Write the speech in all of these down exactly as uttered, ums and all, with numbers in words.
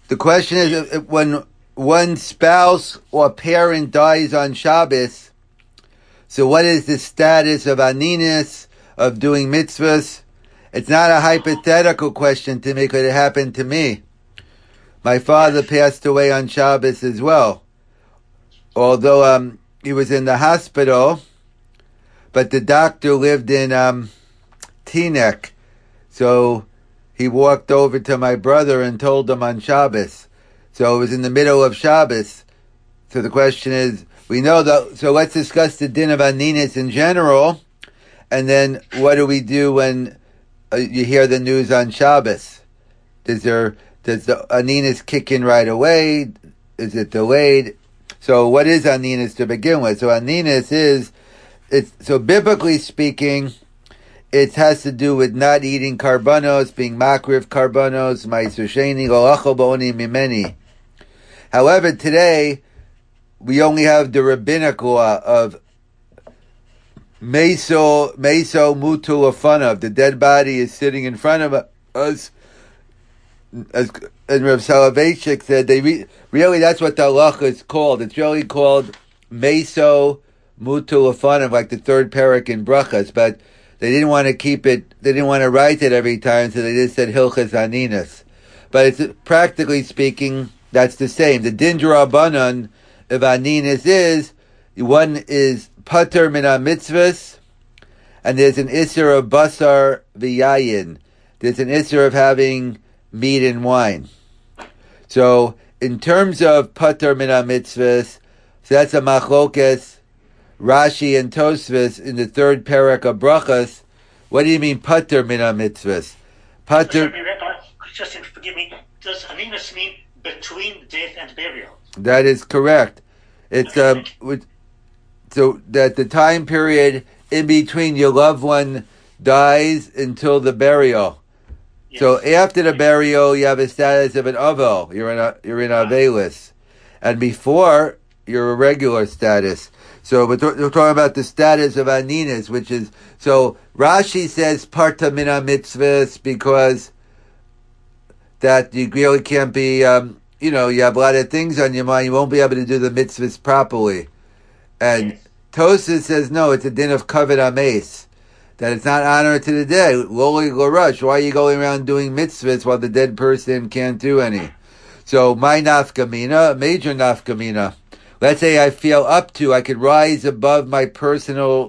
The question is, if- when one spouse or parent dies on Shabbos, so what is the status of aninus, of doing mitzvahs? It's not a hypothetical question to me because it happened to me. My father passed away on Shabbos as well. Although um, he was in the hospital, but the doctor lived in um, Teaneck. So he walked over to my brother and told him on Shabbos. So it was in the middle of Shabbos. So the question is, we know that, so let's discuss the din of aninus in general, and then what do we do when uh, you hear the news on Shabbos? Does there, does the aninus kick in right away? Is it delayed? So what is aninus to begin with? So aninus is, it's, so biblically speaking, it has to do with not eating karbanos, being makriv karbanos, ma'aser sheni, lo achol ba'oni mimeni. However, today, we only have the rabbinic law of meso, meso mutu lefanav. The dead body is sitting in front of us. As and Rav Soloveitchik said, they re, really that's what the halacha is called. It's really called meso mutu lefanav, like the third parak in brachas, but they didn't want to keep it, they didn't want to write it every time, so they just said hilchas aninus. But it's, practically speaking, that's the same. The din d'Rabbanan of aninus is, one is pater min ha-mitzvahs, and there's an isser of basar v'yayin. There's an isser of having meat and wine. So, in terms of pater min ha-mitzvahs, so that's a machlokes, Rashi and Tosfos in the third parak of brachas. What do you mean pater min ha-mitzvahs? Pater. Just forgive me. Does aninus mean between death and burial? That is correct. It's um, with, so that the time period in between your loved one dies until the burial. Yes. So after the burial, you have a status of an avel. You're in a you're in avelis, and before you're a regular status. So we're, th- we're talking about the status of aninus, which is so. Rashi says parta min ha-mitzvahs because that you really can't be. Um, You know, you have a lot of things on your mind, you won't be able to do the mitzvahs properly. And yes. Tosas says, no, it's a din of kavod hames, that it's not honor to the dead. Loli l'rush, why are you going around doing mitzvahs while the dead person can't do any? So, my nafkamina, major nafkamina. Let's say I feel up to, I could rise above my personal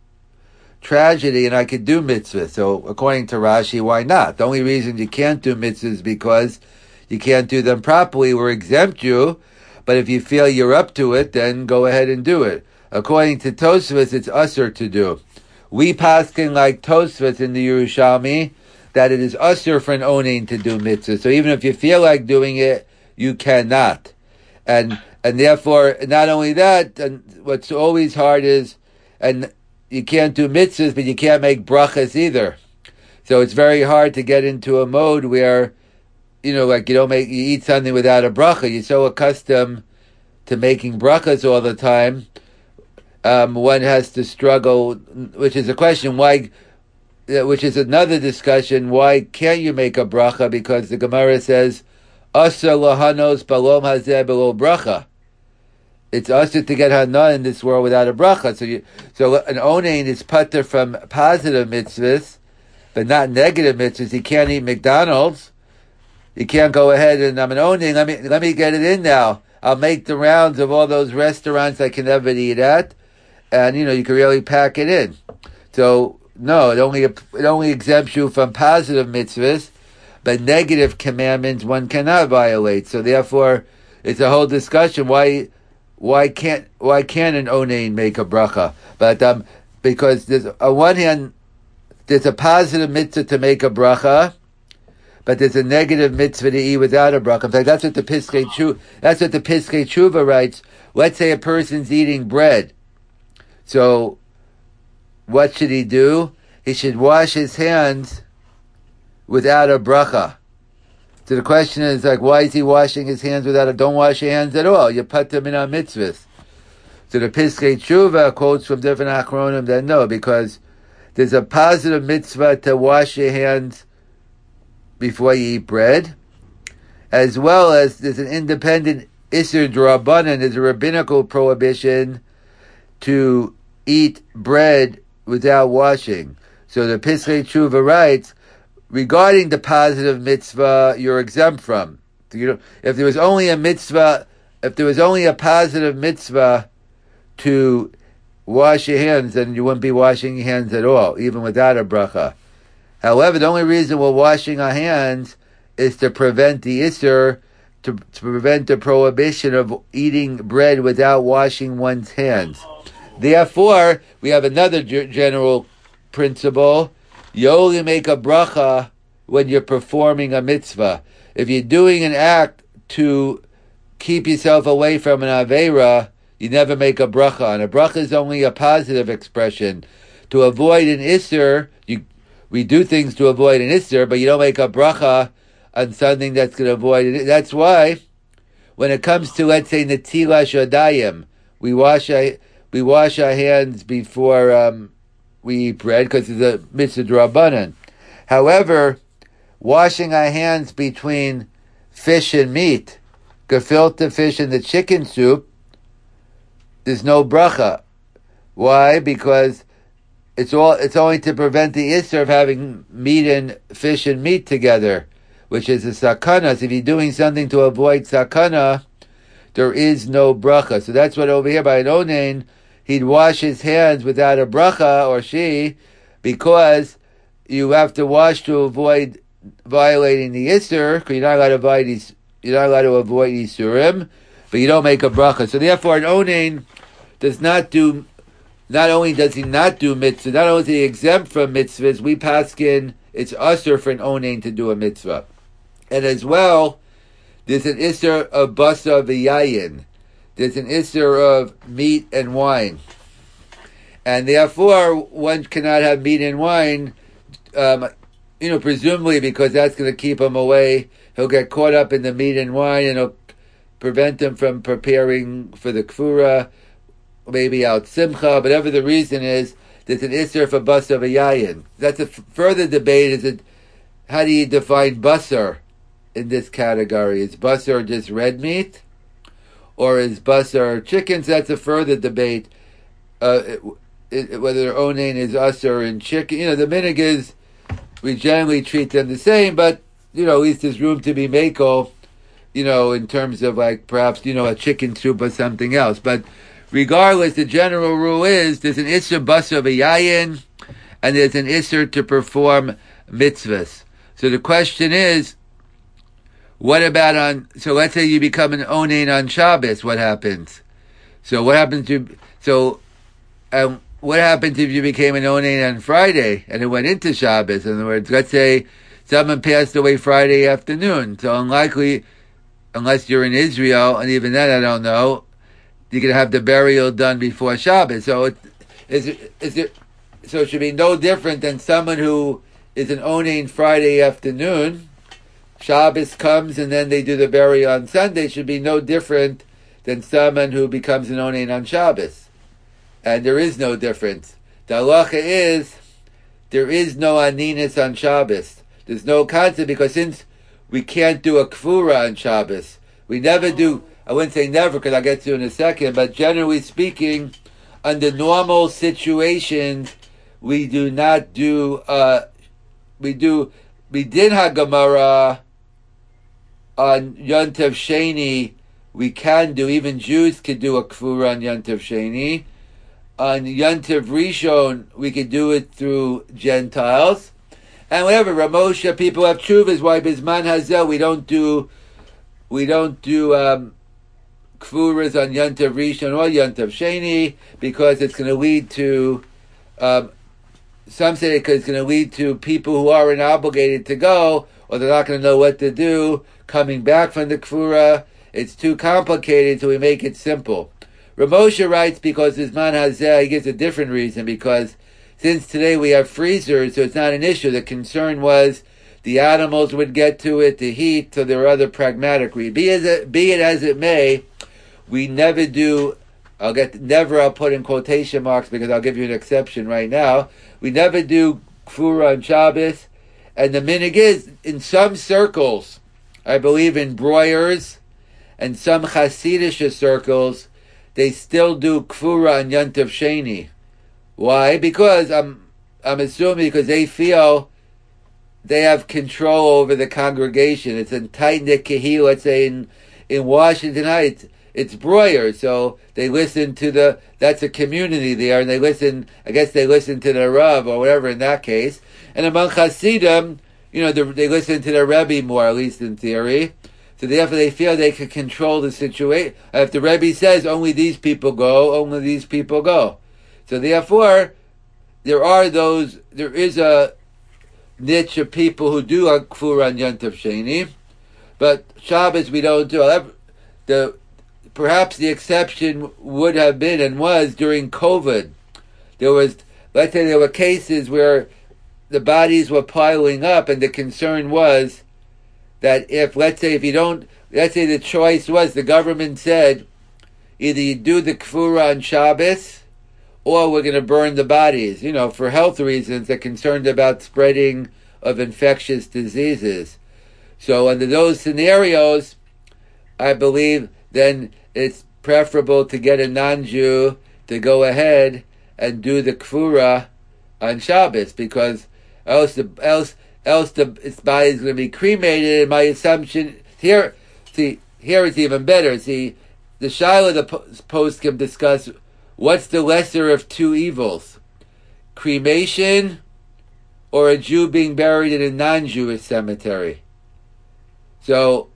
tragedy and I could do mitzvahs. So, according to Rashi, why not? The only reason you can't do mitzvahs is because you can't do them properly, we're exempt you, but if you feel you're up to it, then go ahead and do it. According to Tosfos, it's usher to do. We paskin like Tosfos in the Yerushalmi, that it is usher for an onin to do mitzvah. So even if you feel like doing it, you cannot. And and therefore, not only that, and what's always hard is, and you can't do mitzvahs, but you can't make brachas either. So it's very hard to get into a mode where you know, like you don't make, you eat something without a bracha. You're so accustomed to making brachas all the time. Um, one has to struggle, which is a question, why, which is another discussion, why can't you make a bracha? Because the Gemara says, Asa lahanos balom hazeh below bracha. It's asa to get hana in this world without a bracha. So you, so an onain is pater from positive mitzvahs, but not negative mitzvahs. He can't eat McDonald's. You can't go ahead and I'm an owning. Let me let me get it in now. I'll make the rounds of all those restaurants I can never eat at, and you know you can really pack it in. So no, it only it only exempts you from positive mitzvahs, but negative commandments one cannot violate. So therefore, it's a whole discussion why why can't why can't an onain make a bracha? But um, because there's on one hand there's a positive mitzvah to make a bracha. But there's a negative mitzvah to eat without a bracha. In fact, that's what the Piskei Tshuva, that's what the Piskei Tshuva writes. Let's say a person's eating bread. So, what should he do? He should wash his hands without a bracha. So the question is like, why is he washing his hands without a, don't wash your hands at all. You pater min ha-mitzvahs. So the Piskei Tshuva quotes from different achronim that no, because there's a positive mitzvah to wash your hands before you eat bread, as well as there's an independent Isser D'Rabbanan, there's a rabbinical prohibition to eat bread without washing. So the Pischei Tshuva writes, regarding the positive mitzvah, you're exempt from. You know, if there was only a mitzvah, if there was only a positive mitzvah to wash your hands, then you wouldn't be washing your hands at all, even without a bracha. However, the only reason we're washing our hands is to prevent the Isser, to, to prevent the prohibition of eating bread without washing one's hands. Therefore, we have another g- general principle. You only make a bracha when you're performing a mitzvah. If you're doing an act to keep yourself away from an aveira, you never make a bracha. And a bracha is only a positive expression. To avoid an isser, you, we do things to avoid an isser, but you don't make a bracha on something that's going to avoid it. That's why, when it comes to, let's say, netilas yadayim, we wash our, we wash our hands before um, we eat bread, because it's a mitzvah d'Rabbanan. However, washing our hands between fish and meat, gefilte fish and the chicken soup, there's no bracha. Why? Because it's all it's only to prevent the issur of having meat and fish and meat together, which is a sakana. So if you're doing something to avoid sakana, there is no bracha. So that's what over here by an onain, he'd wash his hands without a bracha, or she, because you have to wash to avoid violating the issur, because you're not allowed to avoid these, you're not allowed to avoid isurim, but you don't make a bracha. So therefore, an onain does not do. Not only does he not do mitzvah, not only is he exempt from mitzvahs, we paskin it's usher for an onain to do a mitzvah, and as well, there's an issur of basa v'yayin. There's an issur of meat and wine, and therefore one cannot have meat and wine. Um, you know, presumably because that's going to keep him away. He'll get caught up in the meat and wine, and it'll prevent him from preparing for the kfura, maybe out simcha. Whatever the reason is, there's an issur for basar v'yayin. That's a f- further debate. Is it, how do you define basar in this category? Is basar just red meat, or is basar chickens? That's a further debate. Uh, it, it, whether onain is usher in chicken. You know, the minig is, we generally treat them the same, but, you know, at least there's room to be mako, you know, in terms of like perhaps, you know, a chicken soup or something else. But regardless, the general rule is there's an issur basar v'yayin, and there's an issur to perform mitzvahs. So the question is, what about on, so let's say you become an onain on Shabbos, what happens? So what happens to, so, um, what happens if you became an onain on Friday and it went into Shabbos? In other words, let's say someone passed away Friday afternoon. So unlikely, unless you're in Israel, and even then I don't know, you can have the burial done before Shabbos. So it, is it, is it, so it should be no different than someone who is an onain Friday afternoon. Shabbos comes and then they do the burial on Sunday. It should be no different than someone who becomes an onain on Shabbos. And there is no difference. The halacha is, there is no aninus on Shabbos. There's no concept, because since we can't do a kfura on Shabbos, we never do, I wouldn't say never, because I'll get to in a second, but generally speaking, under normal situations, we do not do, uh, we do, we did Hagamara on Yontav Sheni, we can do, even Jews could do a kfura on Yontav Sheni. On Yontav Rishon, we could do it through Gentiles. And whatever, Ramosha, people have tshuvas, why Bisman Hazel, we don't do, we don't do, um, kfuras on Yontav Rishon or Yontav Sheni, because it's going to lead to, um, some say because it's going to lead to people who aren't obligated to go, or they're not going to know what to do, coming back from the kfura. It's too complicated, so we make it simple. Ramosha writes because Bisman Hazeh, he gives a different reason, because since today we have freezers, so it's not an issue. The concern was the animals would get to it, the heat, so there are other pragmatic reasons. Be, as it, be it as it may, we never do, I'll get, never I'll put in quotation marks because I'll give you an exception right now. We never do kfura on Shabbos, and the minig is, in some circles, I believe in Breuers and some Hasidic circles, they still do Kfura on Yontif Sheni. Why? Because I'm I'm assuming because they feel they have control over the congregation. It's a tight-knit Kehillah, let's say in, in Washington Heights, it's Breuer, so they listen to the, that's a community there, and they listen, I guess they listen to the Rav, or whatever in that case. And among Hasidim, you know, the, they listen to the Rebbe more, at least in theory. So therefore they feel they can control the situation. If the Rebbe says, only these people go, only these people go. So therefore, there are those, there is a niche of people who do a Kfura on Yontif Sheni, but Shabbos we don't do. The Perhaps the exception would have been and was during COVID. There was, let's say there were cases where the bodies were piling up and the concern was that if, let's say if you don't, let's say the choice was, the government said, either you do the Kfura on Shabbos or we're going to burn the bodies. You know, for health reasons, they're concerned about spreading of infectious diseases. So under those scenarios, I believe then it's preferable to get a non-Jew to go ahead and do the Kfura on Shabbos, because else the else else the its body is going to be cremated. And my assumption here, see, here it's even better. See, the Shiloh the post can discuss what's the lesser of two evils: cremation or a Jew being buried in a non-Jewish cemetery. So,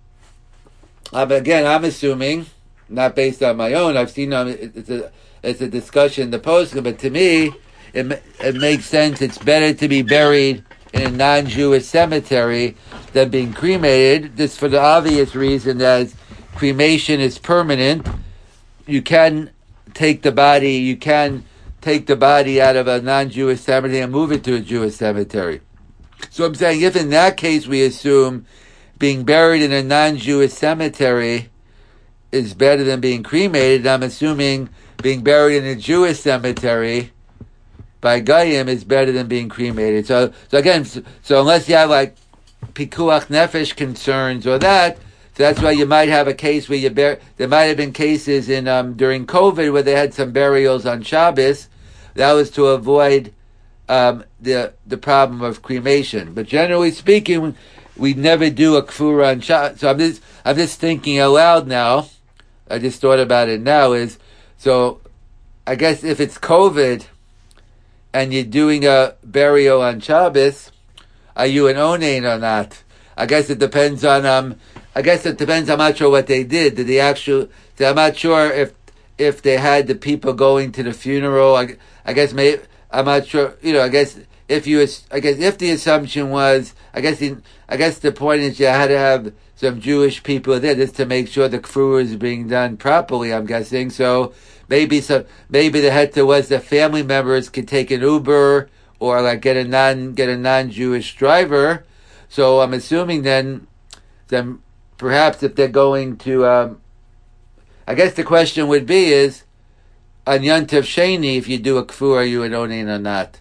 um, again, I'm assuming, not based on my own, I've seen um, it's a it's a discussion in the post, but to me, it it makes sense. It's better to be buried in a non-Jewish cemetery than being cremated. This for the obvious reason that cremation is permanent. You can take the body, you can take the body out of a non-Jewish cemetery and move it to a Jewish cemetery. So I'm saying, if in that case we assume being buried in a non-Jewish cemetery is better than being cremated, I'm assuming being buried in a Jewish cemetery by Goyim is better than being cremated. So, so again, so, so unless you have like pikuach nefesh concerns or that, so that's why you might have a case where you bear. There might have been cases in um, during COVID where they had some burials on Shabbos. That was to avoid um, the the problem of cremation. But generally speaking, we never do a kfura on Shabbos. So I'm just I'm just thinking aloud now. I just thought about it now. Is so I guess if it's COVID and you're doing a burial on Shabbos, are you an onain or not? I guess it depends on um. I guess it depends. I'm not sure what they did. Did they actually? I'm not sure if if they had the people going to the funeral. I, I guess maybe I'm not sure. You know, I guess if you, I guess if the assumption was, I guess the, I guess the point is you had to have some Jewish people there just to make sure the kfura is being done properly. I'm guessing so. Maybe some. Maybe the heta was that family members could take an Uber or like get a non get a non-Jewish driver. So I'm assuming then, then. Perhaps if they're going to, um, I guess the question would be is, on Yontif Sheni, if you do a kfur, are you an onain or not?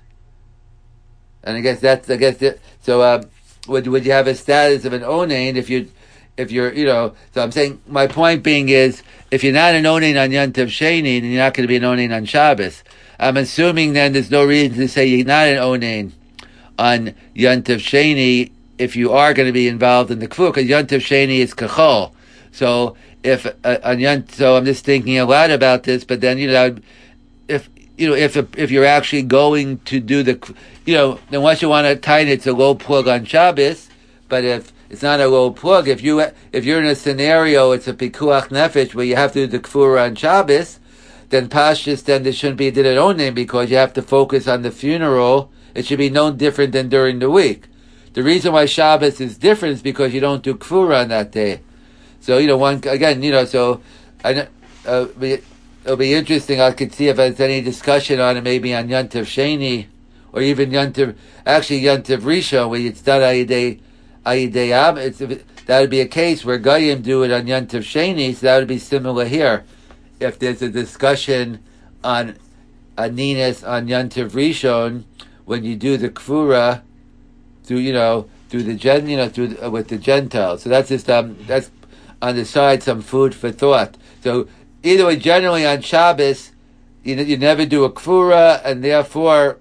And I guess that's, I guess, it, so, uh, would, would you have a status of an onain if you, if you're, you know, so I'm saying, my point being is, if you're not an onain on Yontif Sheni, then you're not going to be an onain on Shabbos. I'm assuming then there's no reason to say you're not an onain on Yontif Sheni, if you are going to be involved in the kfur, because Yontif Sheni is kachol. So if uh, on Yont, so I'm just thinking a lot about this. But then you know, if you know, if if you're actually going to do the, you know, then once you want to tie it, it's a low plug on Shabbos. But if it's not a low plug, if you if you're in a scenario, it's a pikuach nefesh where you have to do the kfur on Shabbos, then pashtus, then there shouldn't be a din at onain because you have to focus on the funeral. It should be no different than during the week. The reason why Shabbos is different is because you don't do kfura on that day. So, you know, one, again, you know, so, I, uh, it'll be interesting. I could see if there's any discussion on it, maybe on Yontif Sheni, or even Yontif, actually Yontif Rishon, where it's done Ayidei, Ayidei Am. It's, that would be a case where Goyim do it on Yontif Sheni, so that would be similar here. If there's a discussion on Aninas on Yontif Rishon, when you do the kfura, to, you know, through the gen, you know, through uh, with the Gentiles. So that's just um, that's on the side some food for thought. So either way, generally on Shabbos, you you never do a kfura, and therefore,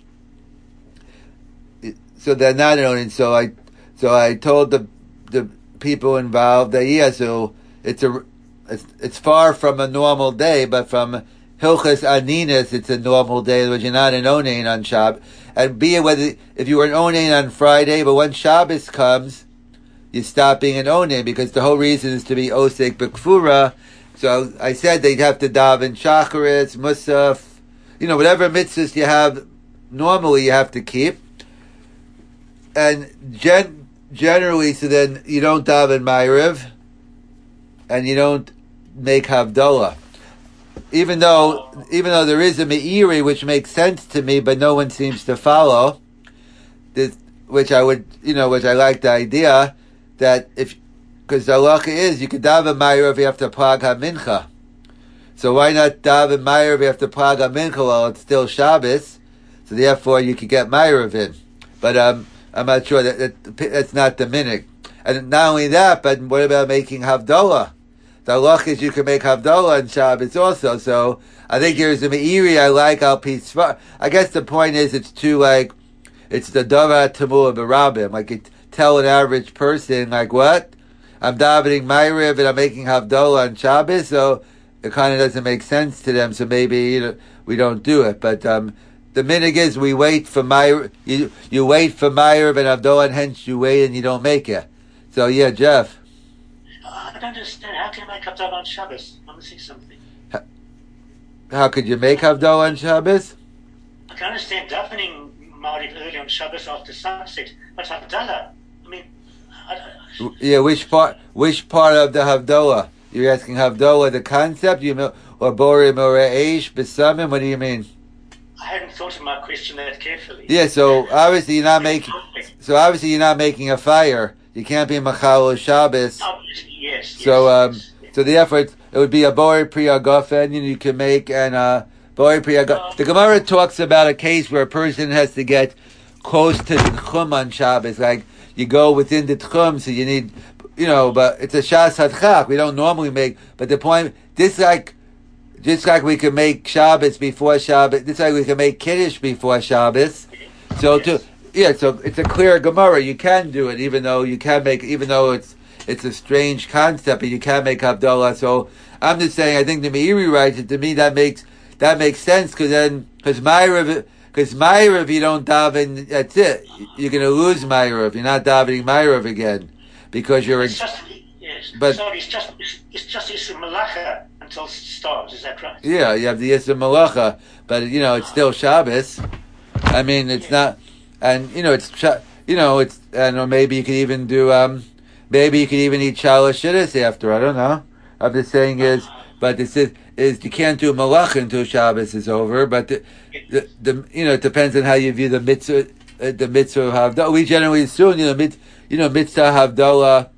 so they're not owning. So I so I told the the people involved that yeah, so it's a it's, it's far from a normal day, but from Hilchas Aninas, it's a normal day, which you're not an onain on Shabbos. And be it whether, if you were an onain on Friday, but when Shabbos comes, you stop being an onain, because the whole reason is to be osek b'kfura. So I said they'd have to daven shacharis, musaf, you know, whatever mitzvahs you have, normally you have to keep. And gen- generally, so then you don't daven Ma'ariv, and you don't make Havdalah. Even though, even though there is a Me'iri, which makes sense to me, but no one seems to follow, this, which I would, you know, which I like the idea, that if, because the halacha is, you could daven Ma'ariv after Plag HaMincha. So why not daven Ma'ariv after Plag HaMincha while it's still Shabbos? So therefore you could get Ma'ariv in. But um, I'm not sure, that, that that's not the minhag. And not only that, but what about making Havdalah? The halach is you can make Havdalah on Shabbos also. So I think there's a Me'iri I like al Pisvar. I guess the point is it's too like, it's the Dava Tamur B'Rabim. Like you tell an average person, like what? I'm davening Ma'ariv and I'm making Havdalah on Shabbos, so it kind of doesn't make sense to them, so maybe you know, we don't do it. But um, the minhag is we wait for Ma'ariv, you, you wait for Ma'ariv and Havdalah, and hence you wait and you don't make it. So yeah, Jeff. I don't understand. How can you make Havdalah on Shabbos? I'm missing something. How, how could you make Havdalah on Shabbos? I can understand davening Ma'ariv early on Shabbos after sunset, but Havdalah, I mean, I don't, yeah, which part? Which part of the Havdalah? You're asking Havdalah, the concept, you know, or Borim or Eish B'Samim? What do you mean? I hadn't thought of my question that carefully. Yeah, so obviously you're not making. So obviously you're not making a fire. You can't be Machal Shabbos. Oh, yes. So um, yes, yes. so therefore it, it would be a Bori Priya Gofen, you can make and uh Bori Priya Gofen. The Gemara talks about a case where a person has to get close to the Tchum on Shabbos, like you go within the Tchum, so you need, you know, but it's a Shas Hadchak. We don't normally make, but the point, this like, just like we can make Shabbos before Shabbos, just like we can make Kiddush before Shabbos. So yes. to, yeah, so it's a clear Gemara. You can do it, even though you can make, even though it's, it's a strange concept, but you can make Havdalah. So I'm just saying, I think the Meiri writes it, to me that makes, that makes sense, because then, because Ma'ariv, because Ma'ariv, you don't daven, that's it. You're going to lose Ma'ariv. You're not davening Ma'ariv again, because you're... It's just, yes. But, Sorry, it's just, it's, it's just Yisur Malacha until it starts, is that right? Yeah, you have the Yisur Malacha, but, you know, it's still Shabbos. I mean, it's yeah. not... And, you know, it's... You know, it's... And or maybe you could even do... um, Maybe you could even eat Shalosh Shidduchos after, I don't know. I'm just saying is... But this is... is you can't do Malach until Shabbos is over, but the, the, the you know, it depends on how you view the mitzvah, uh, the mitzvah of Havdalah. We generally assume, you know, mit, you know, mitzvah Havdalah,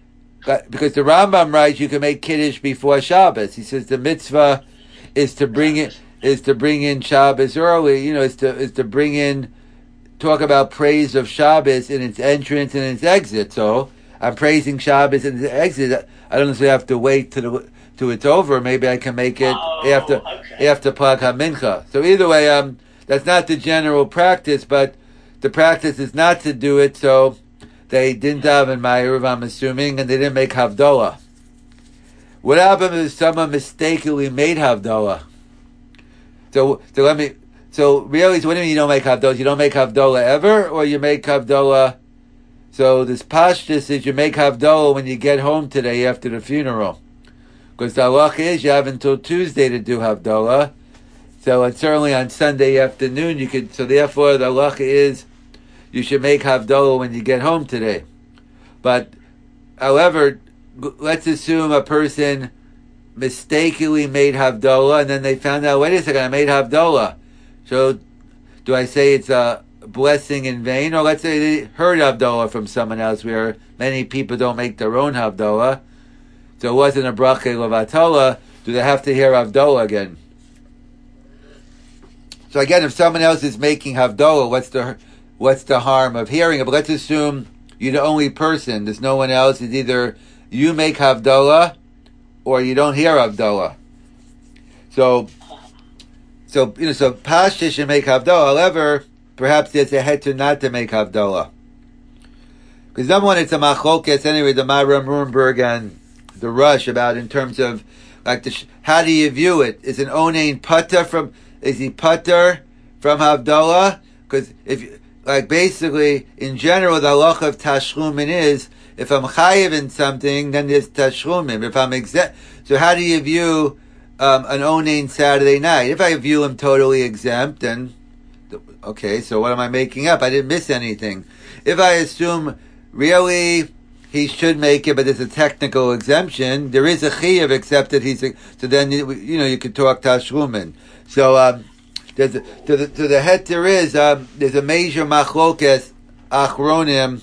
but because the Rambam writes you can make Kiddush before Shabbos. He says the mitzvah is to bring it, is to bring in Shabbos early, you know, is to, is to bring in, talk about praise of Shabbos in its entrance and its exit. So, I'm praising Shabbos in its exit. I don't necessarily have to wait to the, to it's over. Maybe I can make it oh, after okay. after Plag HaMincha. So either way, um, that's not the general practice, but the practice is not to do it. So they didn't daven Ma'ariv, I'm assuming, and they didn't make Havdalah. What happened if someone mistakenly made Havdalah? So, so let me. So really, so what do you mean you don't make Havdalah? You don't make Havdalah ever, or you make Havdalah? So this pashtus is you make Havdalah when you get home today after the funeral. Because the halacha is you have until Tuesday to do Havdalah. So it's certainly on Sunday afternoon you could, so therefore the halacha is you should make Havdalah when you get home today. But, however, let's assume a person mistakenly made Havdalah and then they found out, wait a second, I made Havdalah. So, do I say it's a blessing in vain? Or let's say they heard Havdalah from someone else, where many people don't make their own Havdalah. So it wasn't a bracha levatala. Do they have to hear Havdalah again? So again, if someone else is making Havdalah, what's the what's the harm of hearing it? But let's assume You're the only person. There's no one else. It's either you make Havdalah or you don't hear Havdalah. So, so you know, so Pashta should make Havdalah. However, perhaps there's a heter not to make Havdalah. Because number one, it's a machlokes anyway, the Maram Rurenberg and the Rush about in terms of like the, how do you view it? Is an onain putter from, is he putter from Havdalah? Because if, like basically, in general, the halacha of tashlumin is, if I'm chayiv in something, then there's tashlumim. If I'm exempt, so how do you view um, an onain Saturday night? If I view him totally exempt, then, okay, so what am I making up? I didn't miss anything. If I assume, really, he should make it, but there's a technical exemption. There is a chiyuv except that he's a, so then you, you know you could talk tashlumin. So um, there's a, to the to the heter is um, there's a major machlokes achronim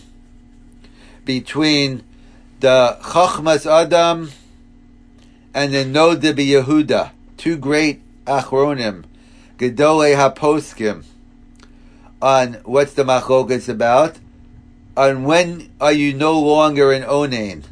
between the Chachmas Adam and the Noda B'Yehuda, two great achronim, Gedolei HaPoskim, on what's the machlokes about. On when are you no longer an onain?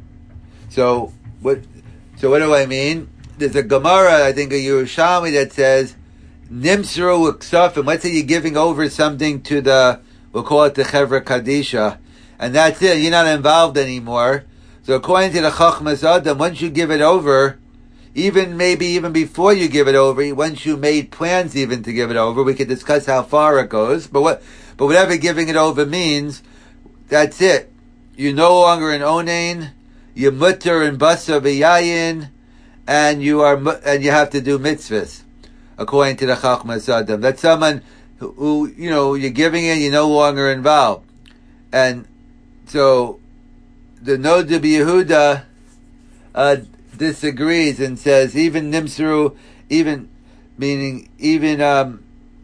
So what? So what do I mean? There's a Gemara, I think a Yerushalmi, that says Nimsru Uksafim. Let's say you're giving over something to the, we'll call it the Chevra Kadisha, and that's it. You're not involved anymore. So according to the Chachmas Adam, once you give it over, even maybe even before you give it over, once you made plans even to give it over, we could discuss how far it goes. But what? But whatever giving it over means. That's it. You're no longer an onain. You're mutter and basa v'yayin, and you are and you have to do mitzvahs according to the Chachmas Adam. That's someone who, who you know you're giving it. You're no longer involved, and so the Noda B'Yehuda uh, disagrees and says even nimsru, even meaning even um,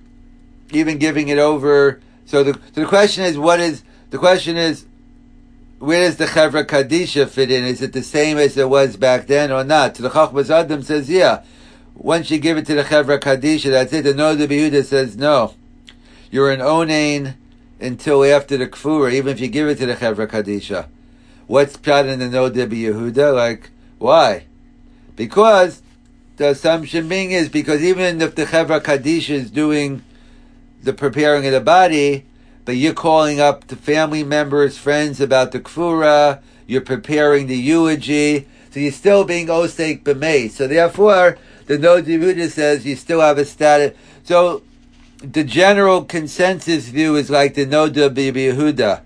even giving it over. So the so the question is, what is The question is, where does the Chevra Kadisha fit in? Is it the same as it was back then or not? So the Chachmas Adam says, yeah. Once you give it to the Chevra Kadisha, that's it. The Noda B'Yehuda says, no. You're an onain until after the Kfura, even if you give it to the Chevra Kadisha. What's pshat in the Noda B'Yehuda? Like, why? Because the assumption being is, because even if the Chevra Kadisha is doing the preparing of the body, but you're calling up the family members, friends about the kfura, you're preparing the eulogy, so you're still being osek b'mei. So therefore, the Noda B'Yehuda says you still have a status. So the general consensus view is like the Noda B'Yehuda.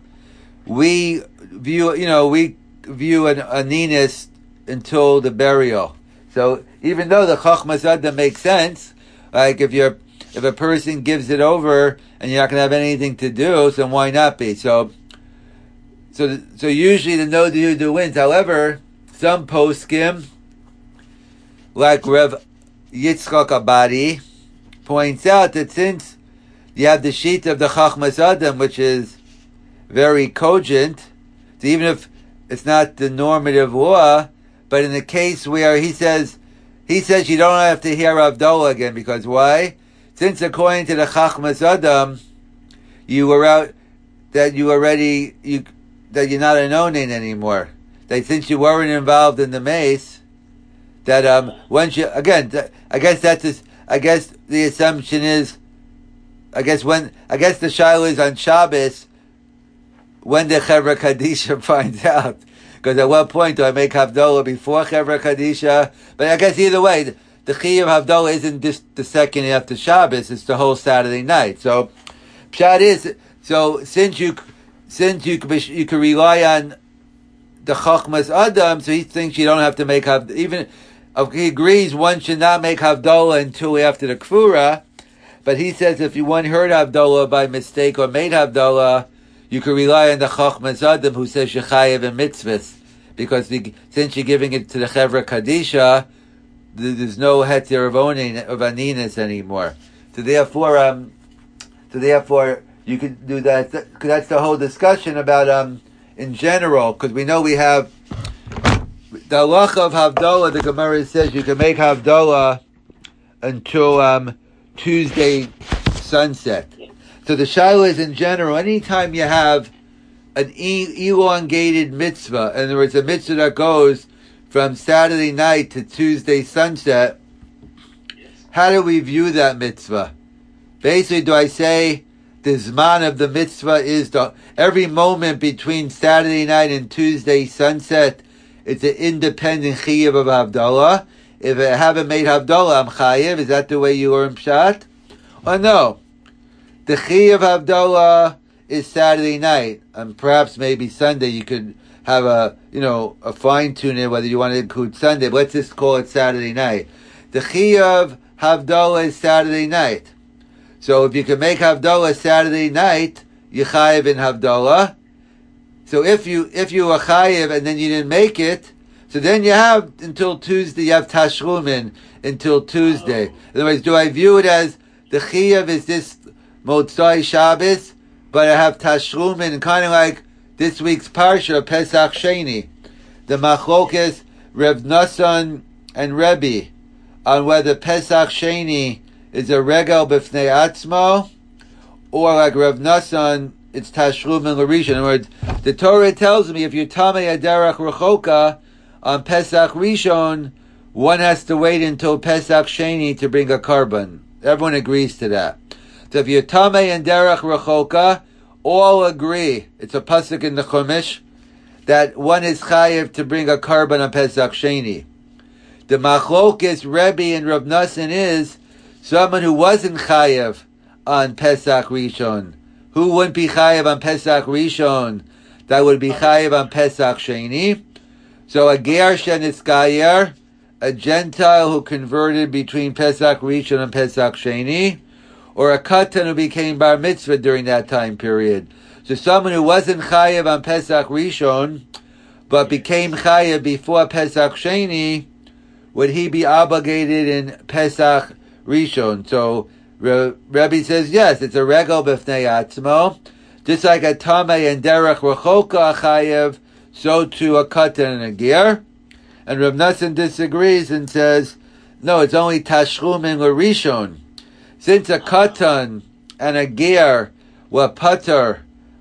We view, you know, we view an aninus until the burial. So even though the Chachmas Adam makes sense, like if you're if a person gives it over and you're not going to have anything to do, so why not be? So, so, so usually the Noda B'Yehuda wins. However, some poskim, like Rev Yitzchak Abadi, points out that since you have the sheet of the Chachmas Adam, which is very cogent, so even if it's not the normative law, but in the case where he says, he says you don't have to hear Havdalah again, because why? Since according to the Chachmas Adam, you were out, that you already, you, that you're not an onain anymore. That since you weren't involved in the mace, that, um, once you, again, th- I guess that's, just, I guess the assumption is, I guess when, I guess the shiloh is on Shabbos, when the Chevra Kadisha finds out. Because at what point do I make Havdalah before Chevra Kadisha? But I guess either way, the, the Chiyuv Havdalah isn't just the second after Shabbos, it's the whole Saturday night. So, Pshat is, so since you, since you, you can rely on the Chachmas Adam, so he thinks you don't have to make Havdalah, even, he agrees one should not make Havdalah until after the Kfura, but he says if you one heard Havdalah by mistake or made Havdalah, you can rely on the Chachmas Adam who says Shechayev and mitzvahs, because the, since you're giving it to the Chevra Kadisha, there's no heter of onin of aninus anymore. So therefore, um, so therefore, you could do that. Because that's the whole discussion about um, in general. Because we know we have the halacha of Havdalah. The Gemara says you can make Havdalah until um, Tuesday sunset. So the shiloh is in general. Anytime you have an e- elongated mitzvah. In other words, a mitzvah that goes from Saturday night to Tuesday sunset. How do we view that mitzvah? Basically, do I say the zman of the mitzvah is the, every moment between Saturday night and Tuesday sunset, it's an independent chiyuv of Havdalah. If I haven't made Havdalah, I'm chayiv. Is that the way you learn Pshat? Or no? The chiyuv of Havdalah is Saturday night, and perhaps maybe Sunday you could have a, you know, a fine tune in whether you want to include Sunday, but let's just call it Saturday night. The chiyuv Havdalah is Saturday night. So if you can make Havdalah Saturday night, you chayiv in Havdalah. So if you, if you were chayiv and then you didn't make it, so then you have until Tuesday, you have tashlumin until Tuesday. In other words, do I view it as the chiyuv is this Motzai Shabbos, but I have tashlumin, and kind of like this week's parsha, Pesach Sheni, the machlokes Reb Nassan and Rebbe, on whether Pesach Sheni is a regel b'fnei atzmo, or like Reb Nassan, it's tashlumin l'rishon. In other words, the Torah tells me if you're tamei aderech rechoka on Pesach Rishon, one has to wait until Pesach Sheni to bring a carbon. Everyone agrees to that. So if you're tamei and derech rechoka, all agree, it's a pasuk in the Chumash, that one is chayiv to bring a carbon on Pesach Sheni. The machlokes Rebbe and Rav Nassan is someone who wasn't chayiv on Pesach Rishon. Who wouldn't be chayiv on Pesach Rishon? That would be chayiv on Pesach Sheni. So a ger shenitzgayer, a Gentile who converted between Pesach Rishon and Pesach Sheni, or a katan who became bar mitzvah during that time period. So someone who wasn't chayiv on Pesach Rishon, but became chayiv before Pesach Sheni, would he be obligated in Pesach Rishon? So Re- Rebbe says yes, it's a regel b'fnei atzmo. Just like a tamei and derech rechoka chayiv, so too a katan and a ger. And Rav Nassan disagrees and says, no, it's only tashlumin l'rishon. Since a katan and a ger were pater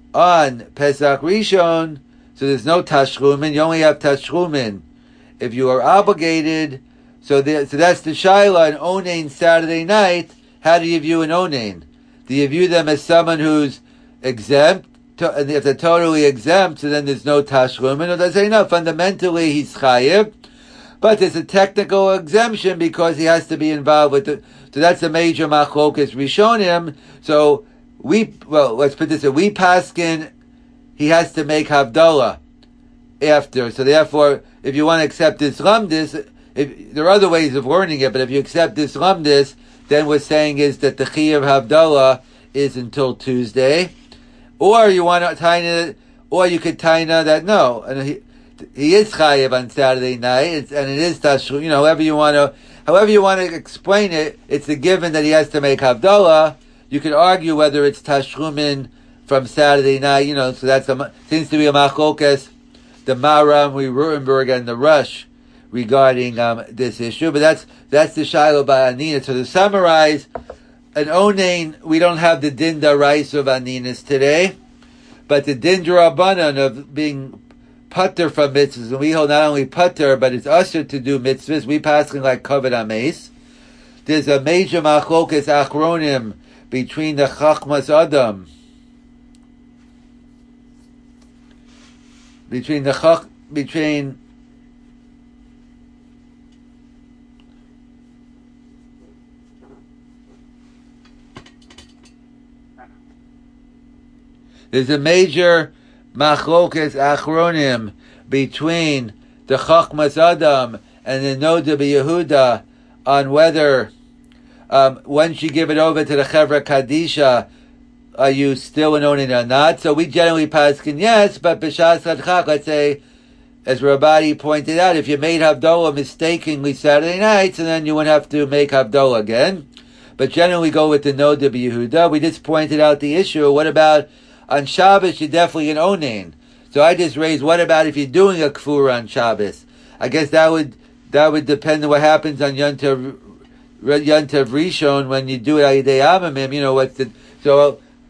on Pesach Rishon, so there's no tashlumin, you only have tashlumin if you are obligated. So, there, so that's the shaila, an onain Saturday night. How do you view an onain? Do you view them as someone who's exempt? To, and if they're totally exempt, so then there's no tashlumin. Or they say, no, fundamentally he's chayiv, but there's a technical exemption because he has to be involved with the, so that's a major machlokas rishonim. So we, well, let's put this in, we paskin, he has to make Havdalah after. So therefore, if you want to accept this lumdis, if, there are other ways of learning it, but if you accept this lumdis, then we're saying is that the chiyuv Havdalah is until Tuesday. Or you want to taina, or you could taina that no, and he, he is chayiv on Saturday night, and it is tashlu. You know, however you want to, however you want to explain it, it's a given that he has to make Havdalah. You could argue whether it's tashlumin from Saturday night. You know, so that's a, seems to be a machlokas, the Maram, Rutenberg, and the Rush regarding um, this issue. But that's that's the shiloh by Anina. So to summarize, an onain, we don't have the dinda rice of aninas today, but the dinda rabbanan of being putter from mitzvahs, and we hold not only putter, but it's usher to do mitzvahs. We passing like covered ames. There's a major machlokas achronim between the chachmas adam, between the chach, between There's a major machlokas achronim between the Chachmas Adam and the Noda B'Yehuda on whether um, once you give it over to the Chevra Kadisha, are you still an onin or not? So we generally paskin yes, but b'shas hadchak, let's say, as Rabbi pointed out, if you made Havdalah mistakenly Saturday nights, and then you wouldn't have to make Havdalah again. But generally go with the Noda B'Yehuda. We just pointed out the issue. What about on Shabbos, you're definitely an onain. So I just raised, what about if you're doing a kfura on Shabbos? I guess that would that would depend on what happens on Yontav Yontav Rishon when you do it Ayidei Amamim. You know what's the so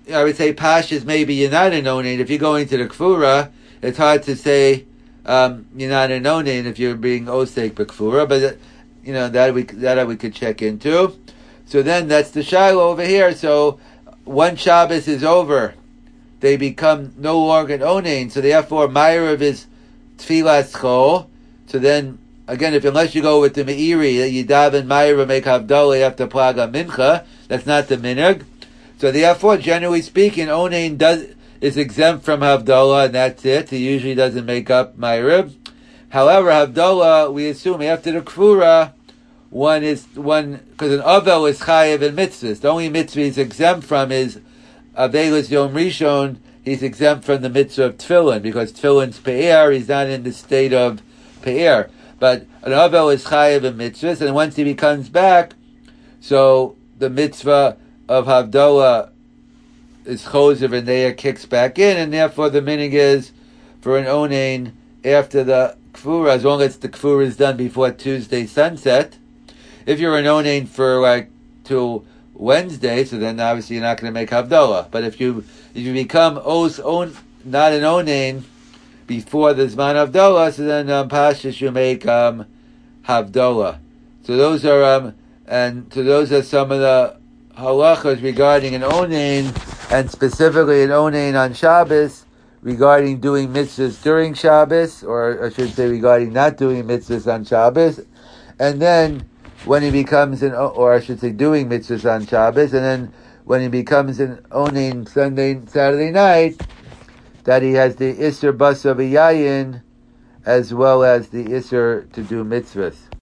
I would say Pashas, maybe you're not an onain. If you're going to the Kfura, it's hard to say um, you're not an onain if you're being osek b'Kfura, but uh, you know that we that we could check into. So then that's the Shiloh over here. So one Shabbos is over, they become no longer an onain. So therefore, Ma'ariv is Tfilas Chol. So then, again, if unless you go with the Meiri, you daven Ma'ariv make Havdalah after Plaga Mincha, that's not the minhag. So therefore, generally speaking, onain does is exempt from Havdalah, and that's it. He usually doesn't make up Ma'ariv. However, Havdalah, we assume after the Kfura, one is one because an Avel is Chayev in mitzvahs. The only mitzvah he's exempt from is Avelis Yom Rishon. He's exempt from the mitzvah of Tefillin because Tefillin's Pe'er. He's not in the state of Pe'er. But an Avel is Chayev in mitzvahs, and once he becomes back, so the mitzvah of Havdalah is Chosev and there kicks back in, and therefore the minig is for an onain after the Kfura, as long as the Kfura is done before Tuesday sunset. If you're an onain for like till Wednesday, so then obviously you're not going to make Havdalah. But if you if you become os on not an onain before the Zman Havdalah, so then um, Pashas you make um, Havdalah. So those are um and so those are some of the halachas regarding an onain, and specifically an onain on Shabbos, regarding doing mitzvahs during Shabbos, or I should say regarding not doing mitzvahs on Shabbos, and then when he becomes an, or I should say doing mitzvahs on Shabbos, and then when he becomes an onain Sunday, Saturday night, that he has the Isser Basa B'Yayin, as well as the Isser to do mitzvahs.